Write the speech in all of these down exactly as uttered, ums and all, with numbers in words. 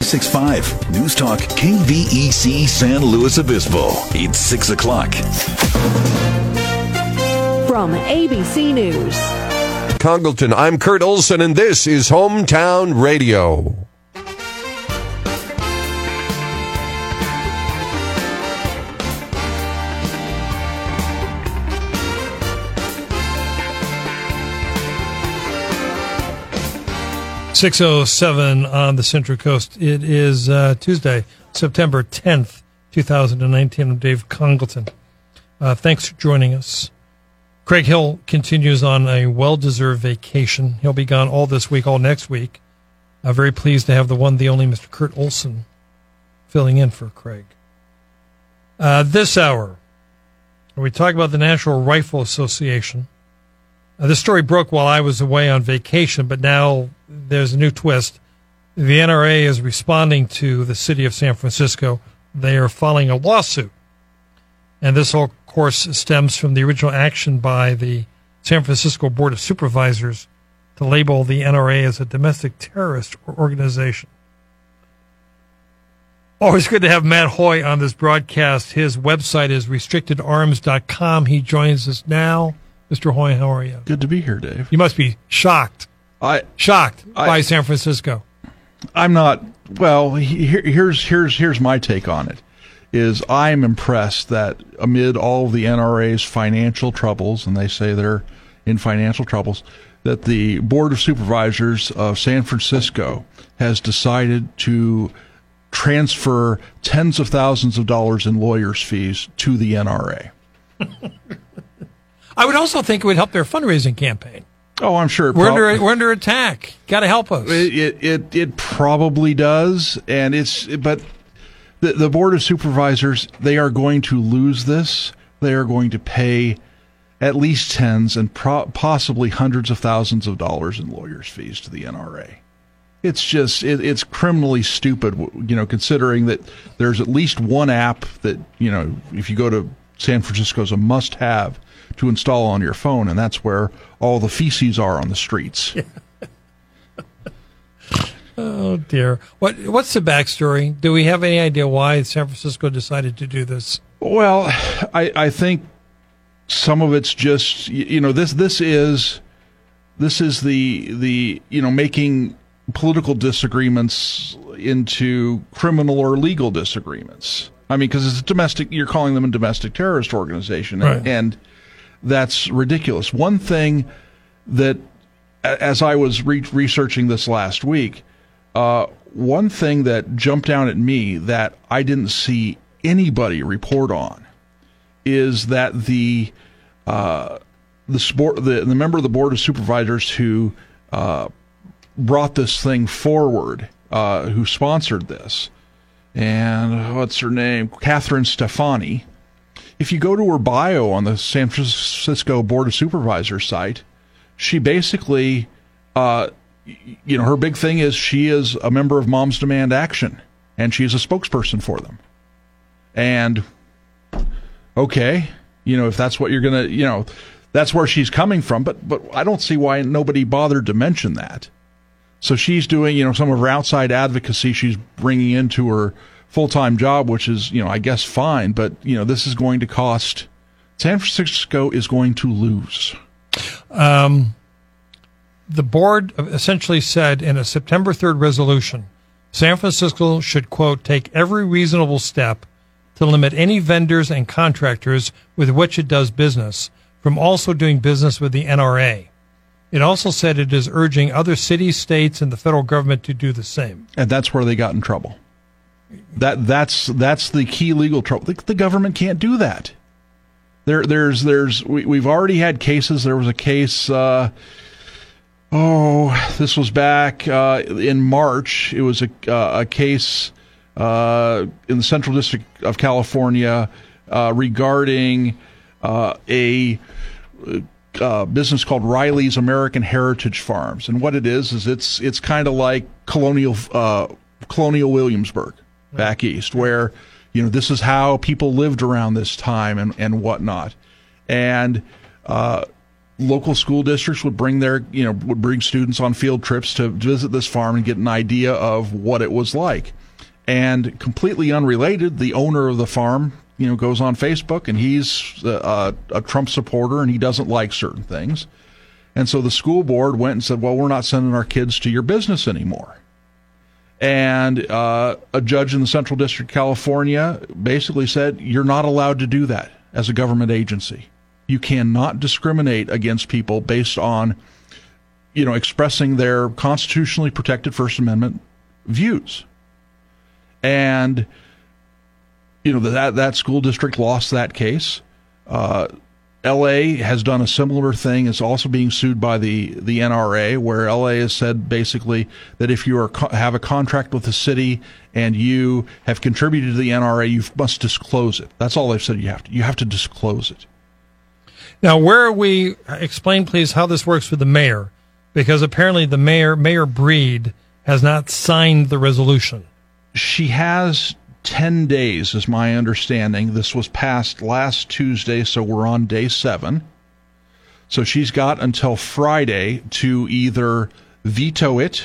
six five. News Talk K V E C San Luis Obispo. It's six o'clock. From A B C News. Congleton, I'm Kurt Olson, and this is Hometown Radio. six oh seven on the Central Coast. It is uh, Tuesday, September tenth, twenty nineteen. I'm Dave Congleton. Uh, thanks for joining us. Craig Hill continues on a well-deserved vacation. He'll be gone all this week, all next week. I'm very pleased to have the one, the only Mister Kurt Olson filling in for Craig. Uh, this hour, we talk about the National Rifle Association. Uh, this story broke while I was away on vacation, but now there's a new twist. The N R A is responding to the city of San Francisco. They are filing a lawsuit. And this, of course, stems from the original action by the San Francisco Board of Supervisors to label the N R A as a domestic terrorist organization. Always good to have Matt Hoy on this broadcast. His website is restricted arms dot com. He joins us now. Mister Hoy, how are you? Good to be here, Dave. You must be shocked. I shocked I, by San Francisco. I'm not. Well, here, here's here's here's my take on it. Is I'm impressed that amid all of the N R A's financial troubles, and they say they're in financial troubles, that the Board of Supervisors of San Francisco has decided to transfer tens of thousands of dollars in lawyers' fees to the N R A. I would also think it would help their fundraising campaign. Oh, I'm sure. We're, prob- under, we're under attack. Got to help us. It, it it it probably does, and it's but the the Board of Supervisors, they are going to lose this. They are going to pay at least tens and pro- possibly hundreds of thousands of dollars in lawyers' fees to the N R A. It's just it, it's criminally stupid, you know, considering that there's at least one app that, you know, if you go to San Francisco, is a must-have to install on your phone, and that's where all the feces are on the streets. Oh, dear. What What's the backstory? Do we have any idea why San Francisco decided to do this? Well, I, I think some of it's just, you know, this this is this is the the you know making political disagreements into criminal or legal disagreements. I mean, because it's a domestic, you're calling them a domestic terrorist organization, right. and, and that's ridiculous. One thing that, as I was re- researching this last week, uh, one thing that jumped out at me that I didn't see anybody report on is that the uh, the sport the, the member of the Board of Supervisors who uh, brought this thing forward, uh, who sponsored this, and what's her name, Catherine Stefani. If you go to her bio on the San Francisco Board of Supervisors site, she basically, uh, you know, her big thing is she is a member of Moms Demand Action, and she's a spokesperson for them. And, okay, you know, if that's what you're going to, you know, that's where she's coming from, but but I don't see why nobody bothered to mention that. So she's doing, you know, some of her outside advocacy she's bringing into her full-time job, which is, you know, I guess fine, but, you know, this is going to cost, San Francisco is going to lose. Um, the board essentially said in a September third resolution, San Francisco should, quote, take every reasonable step to limit any vendors and contractors with which it does business from also doing business with the N R A. It also said it is urging other cities, states, and the federal government to do the same. And that's where they got in trouble. That that's that's the key legal trouble. The, the government can't do that. There there's there's we, we've already had cases. There was a case. Uh, oh, this was back uh, in March. It was a uh, a case uh, in the Central District of California uh, regarding uh, a. Uh, business called Riley's American Heritage Farms, and what it is is it's it's kind of like colonial uh, colonial Williamsburg back east, where you know this is how people lived around this time and and whatnot. And uh, local school districts would bring their, you know, would bring students on field trips to visit this farm and get an idea of what it was like. And completely unrelated, the owner of the farm, you know, goes on Facebook and he's a, a Trump supporter and he doesn't like certain things. And so the school board went and said, well, we're not sending our kids to your business anymore. And uh, a judge in the Central District of California basically said, you're not allowed to do that as a government agency. You cannot discriminate against people based on, you know, expressing their constitutionally protected First Amendment views. And, you know, that that school district lost that case. Uh, L A has done a similar thing. It's also being sued by the, the N R A, where L A has said basically that if you are have a contract with the city and you have contributed to the N R A, you must disclose it. That's all they've said you have to. You have to disclose it. Now, where are we? Explain, please, how this works for the mayor, because apparently the mayor, Mayor Breed, has not signed the resolution. She has ten days, is my understanding. This was passed last Tuesday, so we're on day seven. So she's got until Friday to either veto it,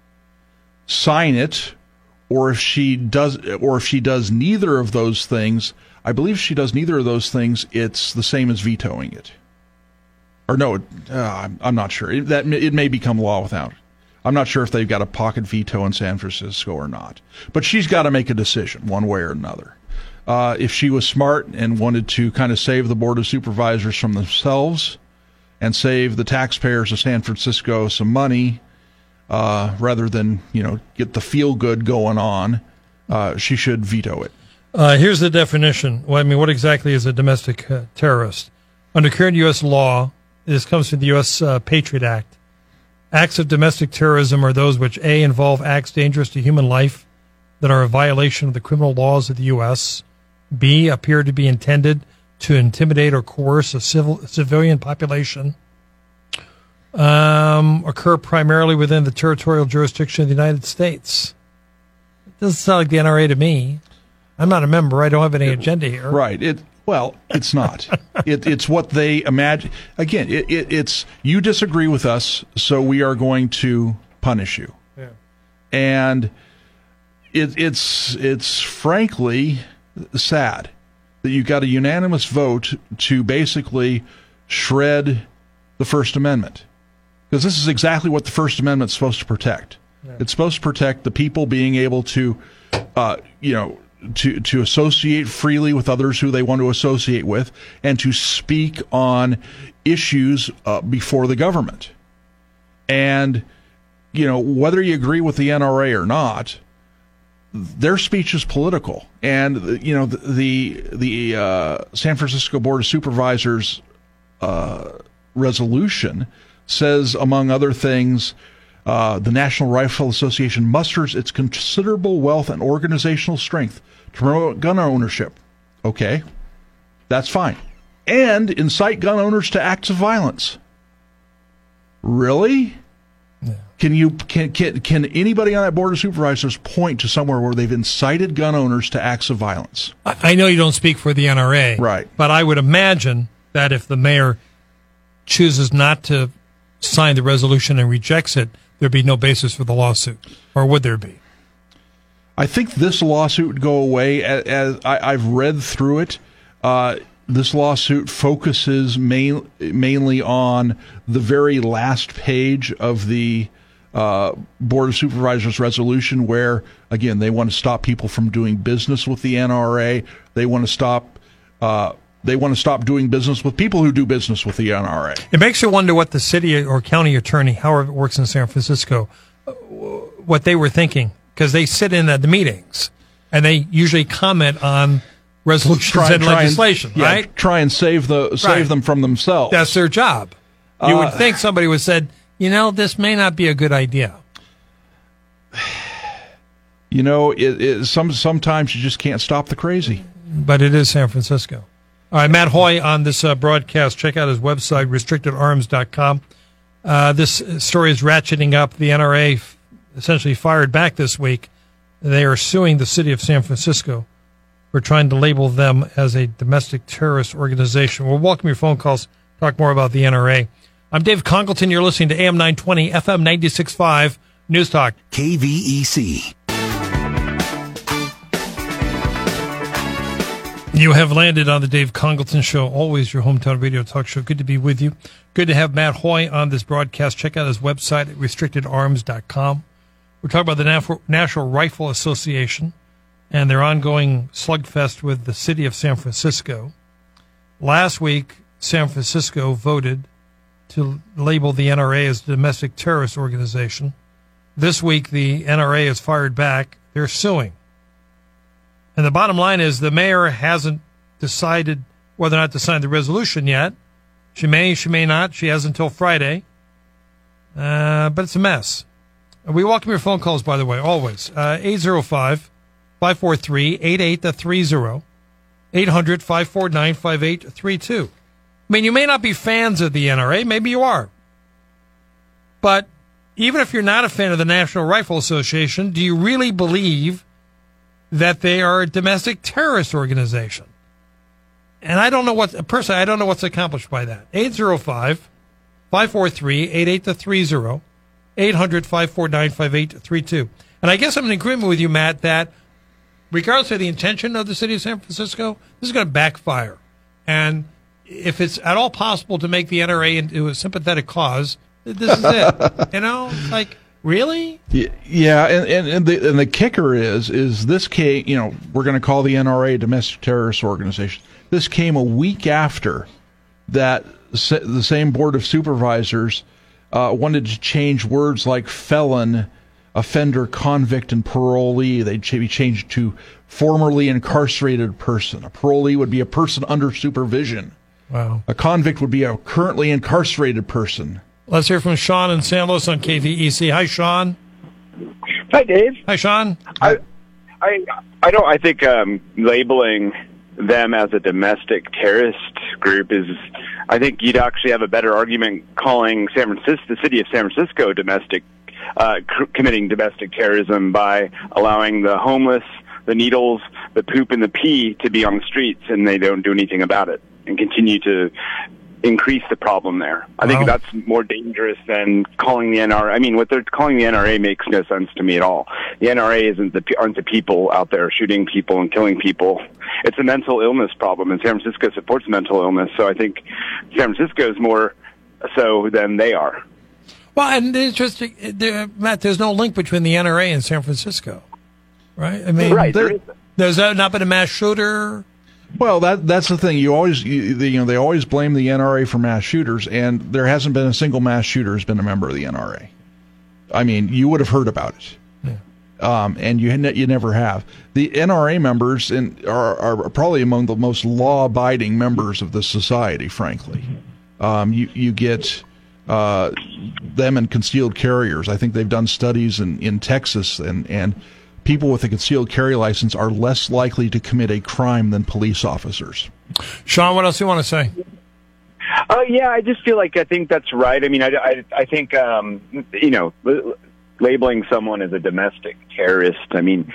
sign it, or if she does, or if she does neither of those things, I believe she does neither of those things, it's the same as vetoing it. Or no, uh, I'm not sure. It, that it may become law without it. I'm not sure if they've got a pocket veto in San Francisco or not. But she's got to make a decision one way or another. Uh, if she was smart and wanted to kind of save the Board of Supervisors from themselves and save the taxpayers of San Francisco some money, uh, rather than, you know, get the feel-good going on, uh, she should veto it. Uh, here's the definition. Well, I mean, what exactly is a domestic uh, terrorist? Under current U S law, this comes from the U S Uh, Patriot Act. Acts of domestic terrorism are those which, A, involve acts dangerous to human life that are a violation of the criminal laws of the U S, B, appear to be intended to intimidate or coerce a civil civilian population, um, occur primarily within the territorial jurisdiction of the United States. It doesn't sound like the N R A to me. I'm not a member. I don't have any agenda here. Right. It Well, it's not. it, it's what they imagine. Again, it, it, it's you disagree with us, so we are going to punish you. Yeah. And it, it's it's frankly sad that you got a unanimous vote to basically shred the First Amendment, because this is exactly what the First Amendment is supposed to protect. Yeah. It's supposed to protect the people being able to, uh, you know. To, to associate freely with others who they want to associate with, and to speak on issues uh, before the government. And, you know, whether you agree with the N R A or not, their speech is political. And, you know, the the, the uh, San Francisco Board of Supervisors uh, resolution says, among other things, Uh, the National Rifle Association musters its considerable wealth and organizational strength to promote gun ownership. Okay, that's fine. And incite gun owners to acts of violence. Really? Yeah. Can you can, can can anybody on that Board of Supervisors point to somewhere where they've incited gun owners to acts of violence? I, I know you don't speak for the N R A, right? But I would imagine that if the mayor chooses not to sign the resolution and rejects it, there'd be no basis for the lawsuit, or would there be? I think this lawsuit would go away. As, as I, I've read through it, uh, this lawsuit focuses main, mainly on the very last page of the uh, Board of Supervisors resolution, where, again, they want to stop people from doing business with the N R A. They want to stop. Uh, They want to stop doing business with people who do business with the N R A. It makes you wonder what the city or county attorney, however it works in San Francisco, what they were thinking, because they sit in at the meetings and they usually comment on resolutions try, and try legislation, and, right? Yeah, try and save the save right. them from themselves. That's their job. You uh, would think somebody would have said, you know, this may not be a good idea. You know, it, it, some sometimes you just can't stop the crazy. But it is San Francisco. All right, Matt Hoy on this uh, broadcast. Check out his website, restricted arms dot com. Uh, this story is ratcheting up. The N R A f- essentially fired back this week. They are suing the city of San Francisco for trying to label them as a domestic terrorist organization. We'll welcome your phone calls, talk more about the N R A. I'm Dave Congleton. You're listening to A M nine twenty, F M ninety-six point five, News Talk. K V E C. You have landed on the Dave Congleton Show, always your hometown radio talk show. Good to be with you. Good to have Matt Hoy on this broadcast. Check out his website at restricted arms dot com. We're talking about the National Rifle Association and their ongoing slugfest with the city of San Francisco. Last week, San Francisco voted to label the N R A as a domestic terrorist organization. This week, the N R A has fired back. They're suing. And the bottom line is the mayor hasn't decided whether or not to sign the resolution yet. She may, she may not. She has until Friday. Uh, but it's a mess. We welcome your phone calls, by the way, always. Uh, eight oh five, five four three, eight eight three oh, eight hundred, five four nine, five eight three two. I mean, you may not be fans of the N R A. Maybe you are. But even if you're not a fan of the National Rifle Association, do you really believe that they are a domestic terrorist organization? And I don't know what, personally, I don't know what's accomplished by that. eight oh five, five four three, eight eight three oh, eight hundred, five four nine, five eight three two. And I guess I'm in agreement with you, Matt, that regardless of the intention of the city of San Francisco, this is going to backfire. And if it's at all possible to make the N R A into a sympathetic cause, this is it. You know, it's like, really? Yeah, and, and, and, the, and the kicker is, is this came, you know, we're going to call the N R A a domestic terrorist organization. This came a week after that the same Board of Supervisors uh, wanted to change words like felon, offender, convict, and parolee. They'd be changed to formerly incarcerated person. A parolee would be a person under supervision. Wow. A convict would be a currently incarcerated person. Let's hear from Sean in San Luis on K V E C. Hi, Sean. Hi, Dave. Hi, Sean. I, I, I don't. I think um, labeling them as a domestic terrorist group is. I think you'd actually have a better argument calling San Francisco, the city of San Francisco, domestic, uh, c- committing domestic terrorism by allowing the homeless, the needles, the poop, and the pee to be on the streets, and they don't do anything about it and continue to increase the problem there. I think wow. that's more dangerous than calling the N R A. I mean, what they're calling the N R A makes no sense to me at all. The N R A isn't the aren't the people out there shooting people and killing people. It's a mental illness problem, and San Francisco supports mental illness. So I think San Francisco is more so than they are. Well, and interesting, there, Matt, there's no link between the N R A and San Francisco, right? I mean, right. There, there's not been a mass shooter. Well, that that's the thing. You always, you, you know, they always blame the N R A for mass shooters, and there hasn't been a single mass shooter who's been a member of the N R A. I mean, you would have heard about it, yeah. um, and you you never have. The N R A members in, are are probably among the most law-abiding members of the society. Frankly, um, you you get uh, them and concealed carriers. I think they've done studies in, in Texas and and. People with a concealed carry license are less likely to commit a crime than police officers. Sean, what else do you want to say? Uh, yeah, I just feel like I think that's right. I mean, I, I, I think, um, you know, labeling someone as a domestic terrorist, I mean,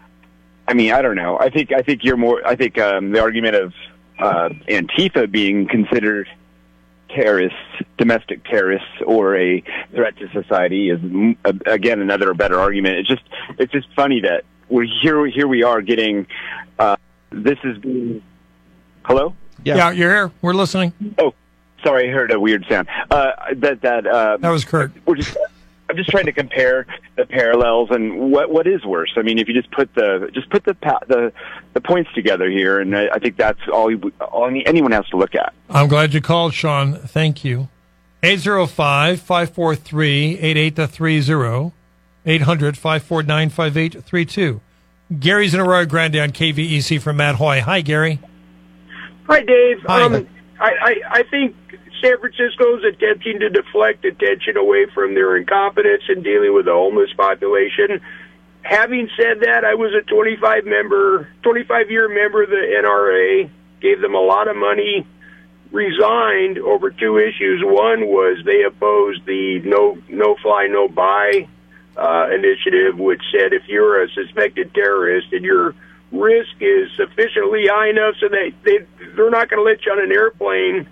I mean, I don't know. I think, I think you're more, I think um, the argument of uh, Antifa being considered terrorists, domestic terrorists, or a threat to society is again another better argument. It's just it's just funny that we're here. Here we are getting uh, this is being. Hello. Yeah. yeah, you're here. We're listening. Oh, sorry, I heard a weird sound. Uh, that that uh, that was Kurt. We're just. I'm just trying to compare the parallels and what what is worse. I mean, if you just put the just put the the the points together here, and I, I think that's all, you, all anyone has to look at. I'm glad you called, Sean. Thank you. eight oh five, five four three, eight eight three oh, eight hundred, five four nine, five eight three two. Gary's in Arroyo Grande on K V E C from Matt Hoy. Hi, Gary. Hi, Dave. Hi. Um, I, I, I think San Francisco is attempting to deflect attention away from their incompetence in dealing with the homeless population. Having said that, I was a twenty-five member, twenty-five year member of the N R A, gave them a lot of money, resigned over two issues. One was they opposed the no, no fly, no buy uh, initiative, which said if you're a suspected terrorist and your risk is sufficiently high enough so they, they, they're not going to let you on an airplane,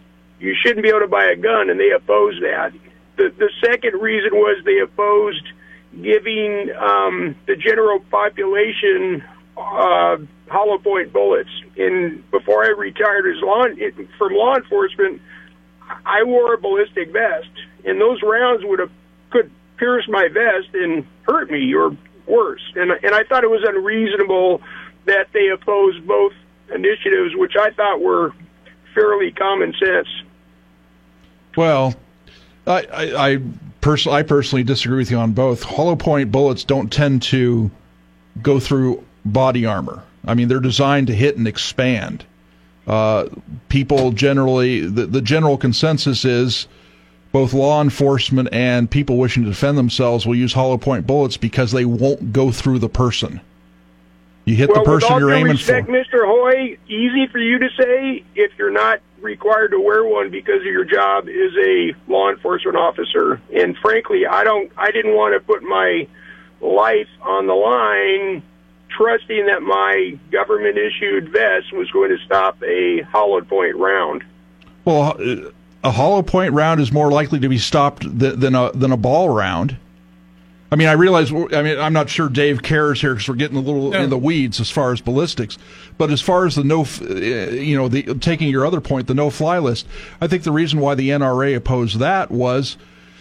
you shouldn't be able to buy a gun, and they opposed that. The, the second reason was they opposed giving um, the general population uh, hollow point bullets. And before I retired as law from law enforcement, I wore a ballistic vest, and those rounds would have could pierce my vest and hurt me or worse. And and I thought it was unreasonable that they opposed both initiatives, which I thought were fairly common sense. Well, I I, I, pers- I personally disagree with you on both. Hollow point bullets don't tend to go through body armor. I mean, they're designed to hit and expand. Uh, people generally, the, the general consensus is both law enforcement and people wishing to defend themselves will use hollow point bullets because they won't go through the person. You hit well, the person you're aiming respect, for. Mister Hoy, easy for you to say if you're not required to wear one because of your job as a law enforcement officer. And frankly, I don't, I didn't want to put my life on the line trusting that my government-issued vest was going to stop a hollow point round. Well, a hollow point round is more likely to be stopped th- than a than a ball round. I mean, I realize. I mean, I'm not sure Dave cares here because we're getting a little no. in the weeds as far as ballistics. But as far as the no, you know, the taking your other point, the no-fly list. I think the reason why the N R A opposed that was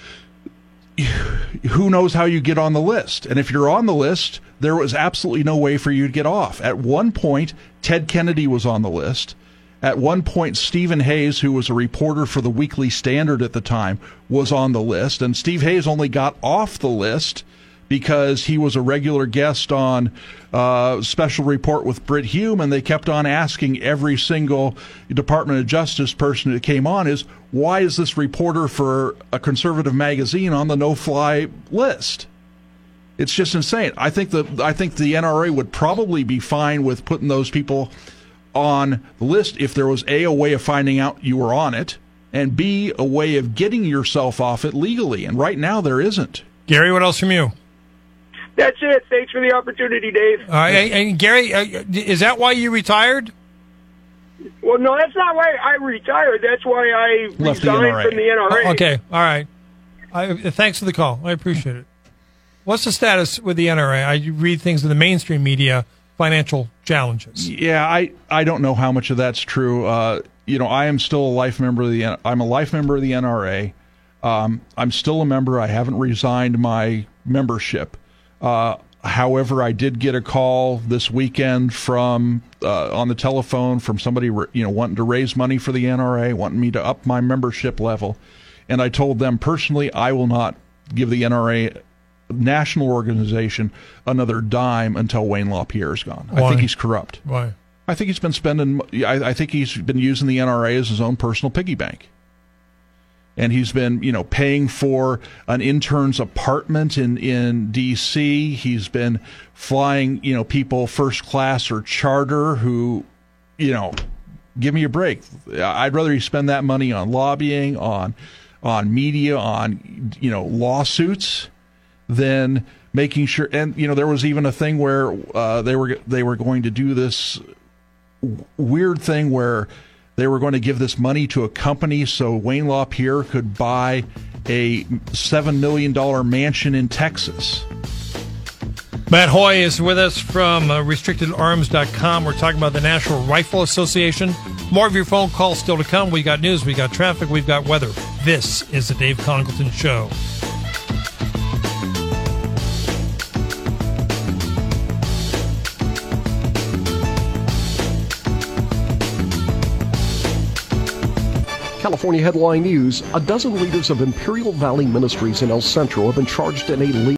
who knows how you get on the list, and if you're on the list, there was absolutely no way for you to get off. At one point, Ted Kennedy was on the list. At one point, Stephen Hayes, who was a reporter for the Weekly Standard at the time, was on the list. And Steve Hayes only got off the list because he was a regular guest on uh, Special Report with Britt Hume, and they kept on asking every single Department of Justice person that came on is, why is this reporter for a conservative magazine on the no-fly list? It's just insane. I think the I think the N R A would probably be fine with putting those people on the list if there was A, a way of finding out you were on it, and B, a way of getting yourself off it legally. And right now there isn't. Gary, what else from you? That's it. Thanks for the opportunity, Dave. All right, and, and Gary, uh, is that why you retired? Well, no, that's not why I retired. That's why I Left the resigned N R A. from the N R A. Oh, okay, all right. I, thanks for the call. I appreciate it. What's the status with the N R A? I read things in the mainstream media, financial challenges. Yeah, I, I don't know how much of that's true. Uh, you know, I am still a life member of the I'm a life member of the N R A. Um, I'm still a member. I haven't resigned my membership. Uh, however, I did get a call this weekend from uh, on the telephone from somebody you know wanting to raise money for the N R A, wanting me to up my membership level, and I told them personally I will not give the N R A national organization another dime until Wayne LaPierre is gone. Why? I think he's corrupt. Why? I think he's been spending. I, I think he's been using the N R A as his own personal piggy bank, and he's been, you know, paying for an intern's apartment in in D C. He's been flying, you know, people first class or charter who, you know, give me a break. I'd rather he spend that money on lobbying, on on media, on, you know, lawsuits, than making sure. And you know, there was even a thing where uh, they were they were going to do this weird thing where they were going to give this money to a company so Wayne LaPierre could buy a seven million dollars mansion in Texas. Matt Hoy is with us from uh, restricted arms dot com. We're talking about the National Rifle Association. More of your phone calls still to come. We got news, we got traffic, we've got weather. This is the Dave Congleton Show. California Headline News, a dozen leaders of Imperial Valley Ministries in El Centro have been charged in a legal